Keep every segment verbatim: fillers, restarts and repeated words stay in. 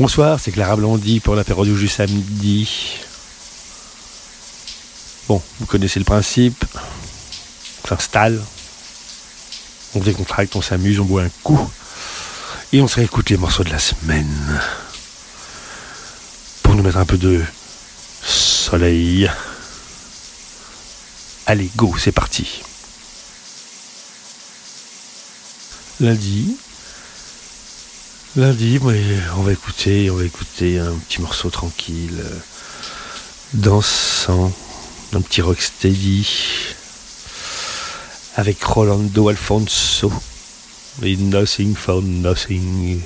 Bonsoir, c'est Clara Blondy pour l'apéro du jus samedi. Bon, vous connaissez le principe. On s'installe, on décontracte, on s'amuse, on boit un coup et on se réécoute les morceaux de la semaine pour nous mettre un peu de soleil. Allez, go, c'est parti. Lundi, lundi, on va écouter, on va écouter un petit morceau tranquille, euh, dansant, un petit rocksteady, avec Rolando Alfonso et Nothing for Nothing.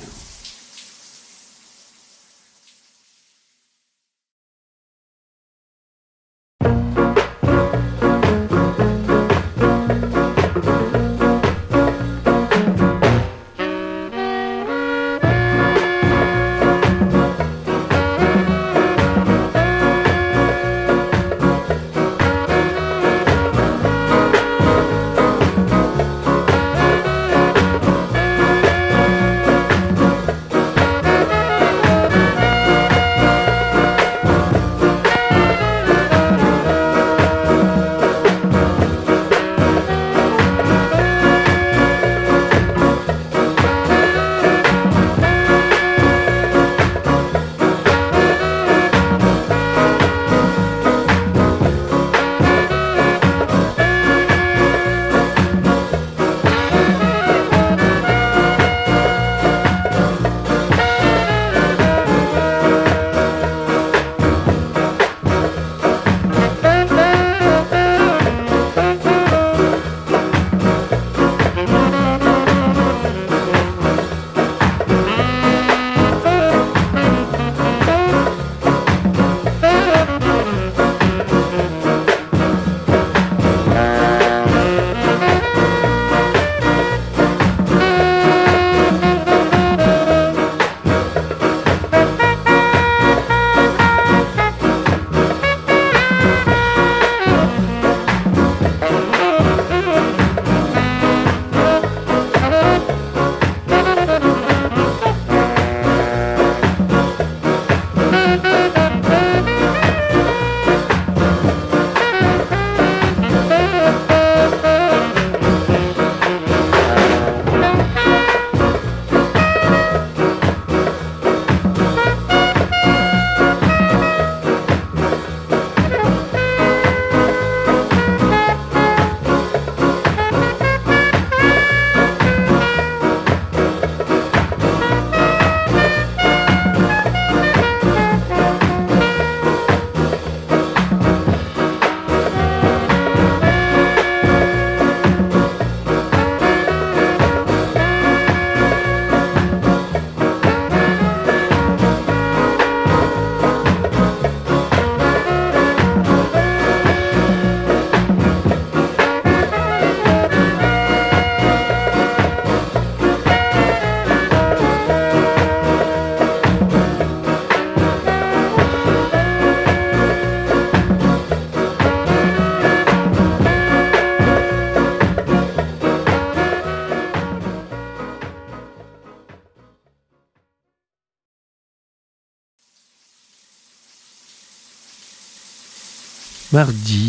Mardi.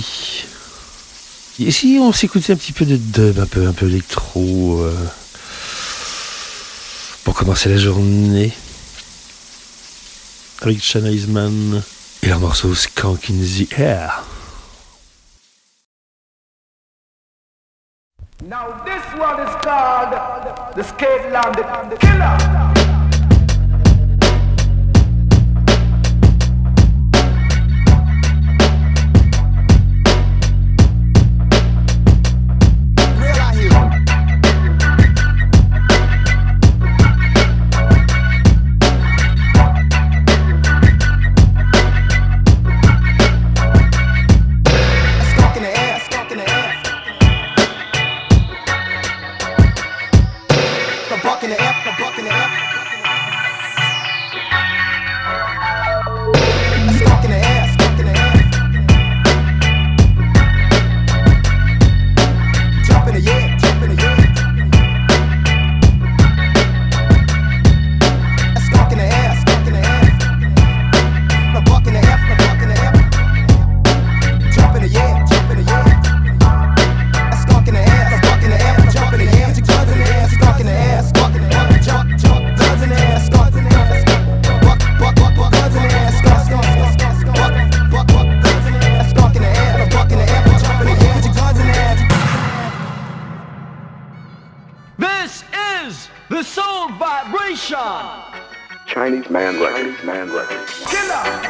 Et si on s'écoutait un petit peu de dub, un peu, un peu électro, euh, pour commencer la journée, avec Shana Easman et leur morceau Skunk in the Air. Now this one is called the Skateland Killer. Buck in the air, the buck in the air. Chinese man records, man records. Killer!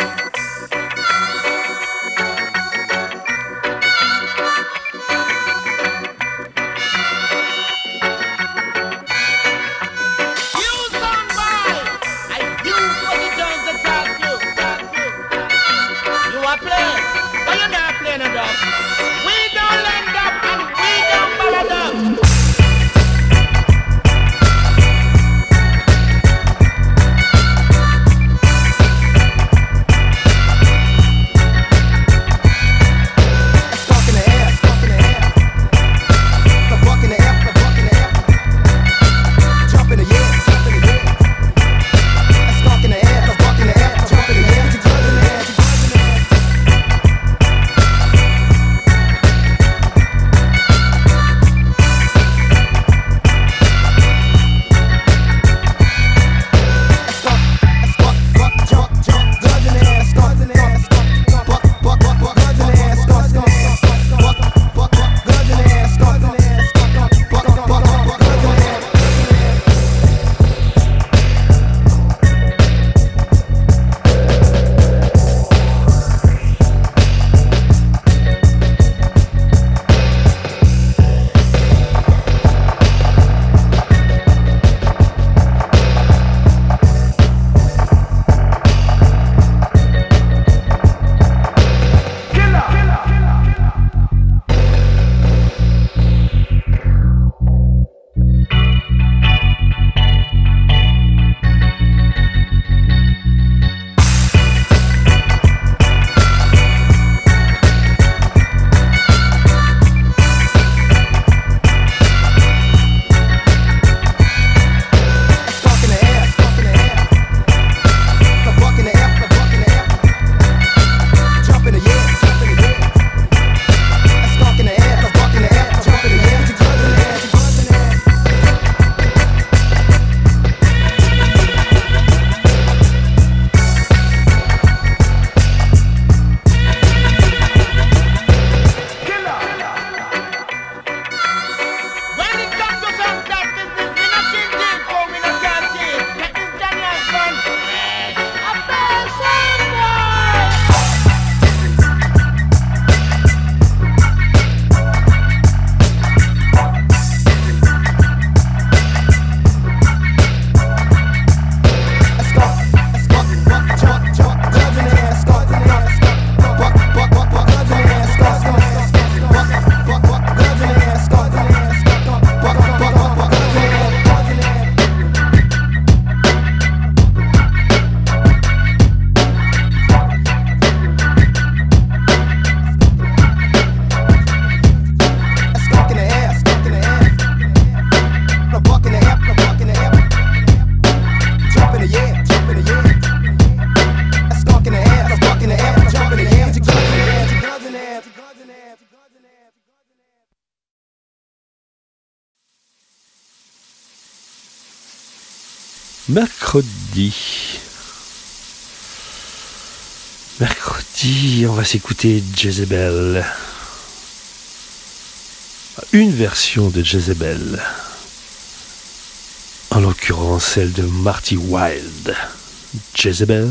Mercredi. Mercredi, on va s'écouter Jezebel. Une version de Jezebel. En l'occurrence, celle de Marty Wilde. Jezebel.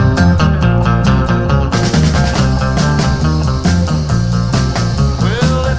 Well,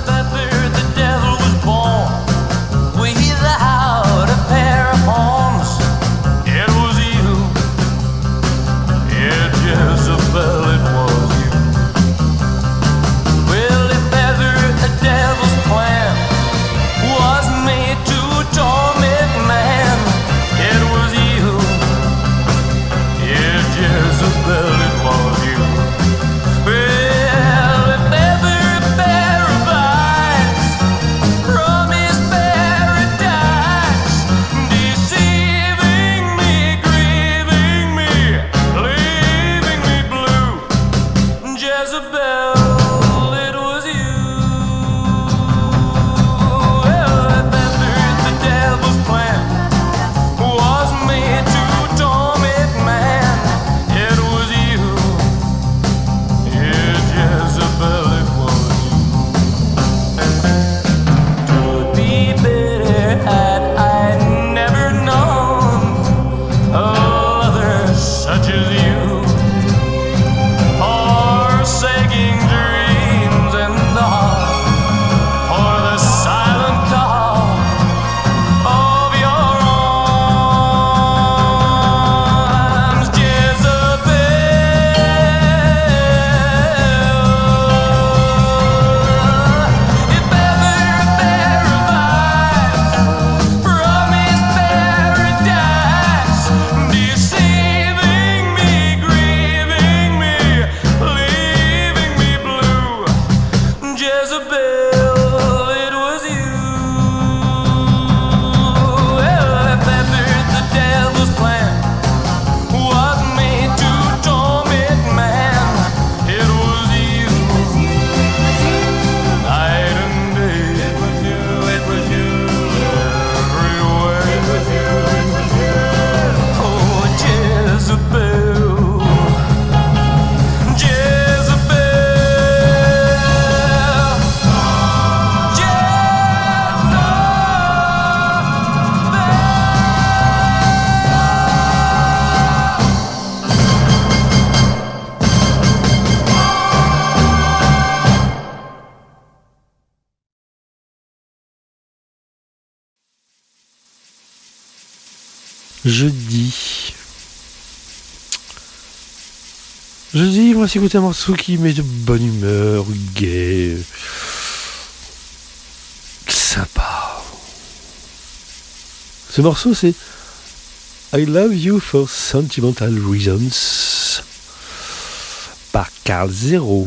Jeudi. Jeudi, moi, c'est écouter un morceau qui met de bonne humeur, gai, sympa. Ce morceau, c'est I Love You for Sentimental Reasons par Carl Zero.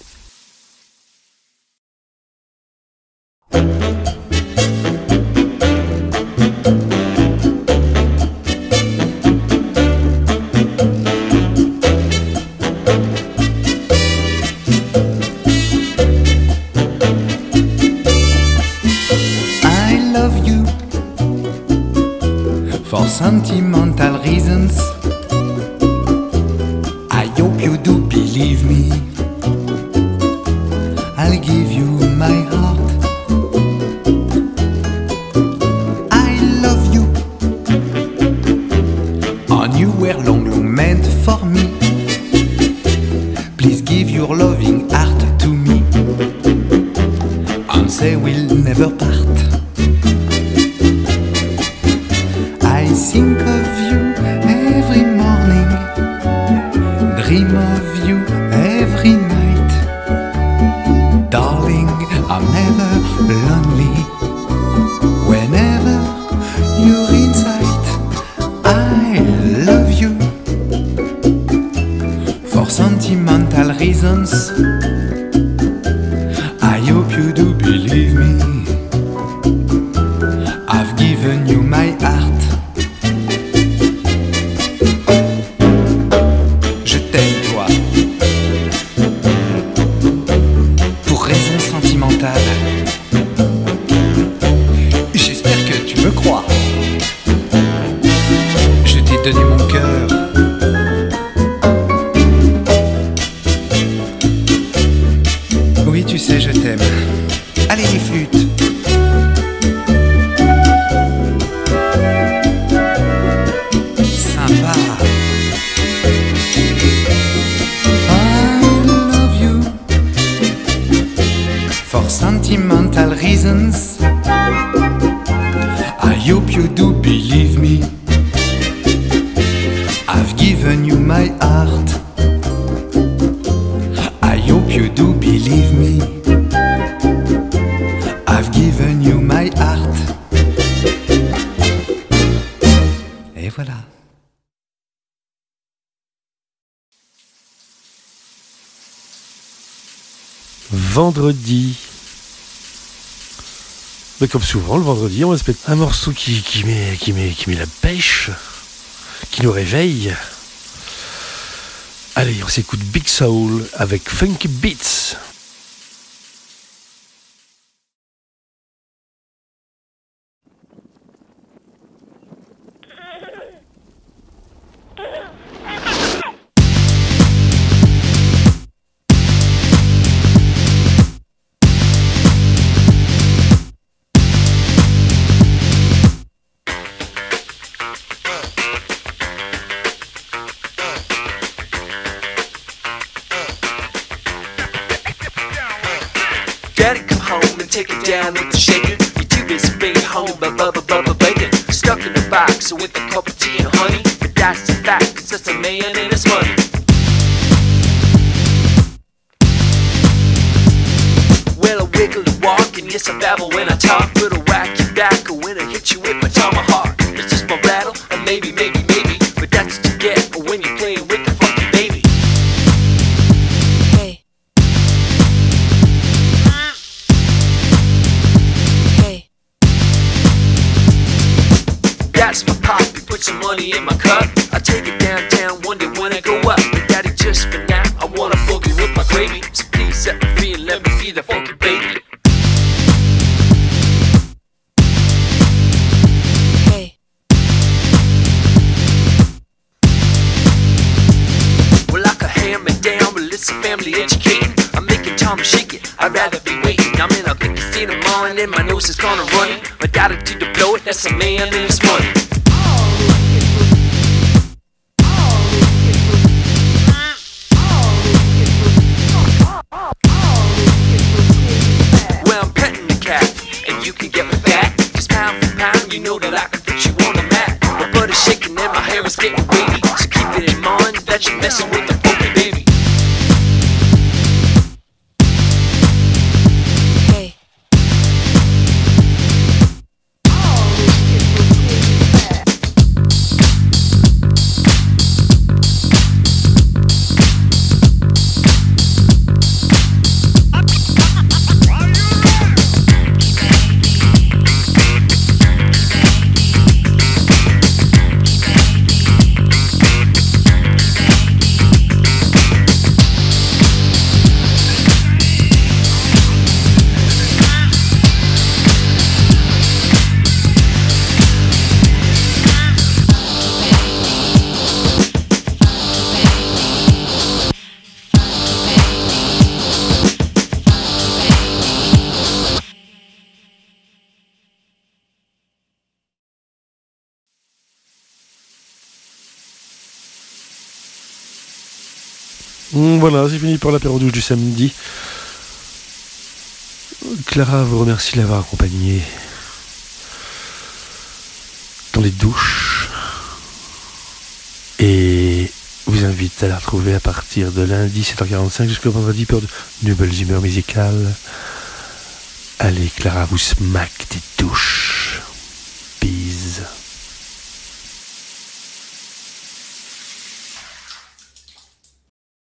Sentimental reasons. I hope you do believe me. I'll give you my heart. I love you. And you were long, long meant for me. Please give your loving heart to me. And say we'll never part. I think of you every morning, dream of you every night. Darling, I'm never lonely. Whenever you're in sight, I love you. For sentimental reasons, I hope you do believe me. I've given you my heart. J'espère que tu me crois. Je t'ai donné mon cœur. Oui, tu sais, je t'aime. Allez, les flûtes. Sympa. For sentimental reasons, I hope you do believe me. I've given you my heart. I hope you do believe me. I've given you my heart. Et voilà. Vendredi. Mais comme souvent, le vendredi, on respecte un morceau qui, qui, met, qui, met, qui met la pêche, qui nous réveille. Allez, on s'écoute Big Soul avec Funky Beats. Daddy, come home and take it down with the shaker. You're too busy being home by Bubba Bubba Bacon. Stuck in the box with a cup of tea and honey. But that's the fact, cause that's a man and his money. Well, I wiggle and walk, and yes, I babble when I talk. But I'll whack you back or when I hit you with my tomahawk. It's just my rattle, and maybe, maybe, maybe. But that's what you get when you're playing with the funky baby. Hey. Hey. That's my pop, he put some money in my cup. I take it downtown one day when I go up. But daddy, just for now, I wanna boogie with my gravy. So please set me free and let me be the funky baby. Hey. Well, I could hammer it down, but it's a family educating. I'm making Tom shake it, I'd rather be waiting. I'm in a big state of mind and my nose is gonna run it. My daddy to deploy it, that's a man and his money. Well, I'm petting the cat, and you can get me back. Just pound for pound, you know that I can put you on the mat. My butt is shaking it's getting weighty, so keep it in mind that you're messing with the funky baby. Hey. Voilà, c'est fini pour l'apéro douche du samedi. Clara vous remercie de l'avoir accompagnée dans les douches et vous invite à la retrouver à partir de lundi sept heures quarante-cinq jusqu'au vendredi pour de nouvelles humeurs musicales. Allez, Clara vous smack des douches.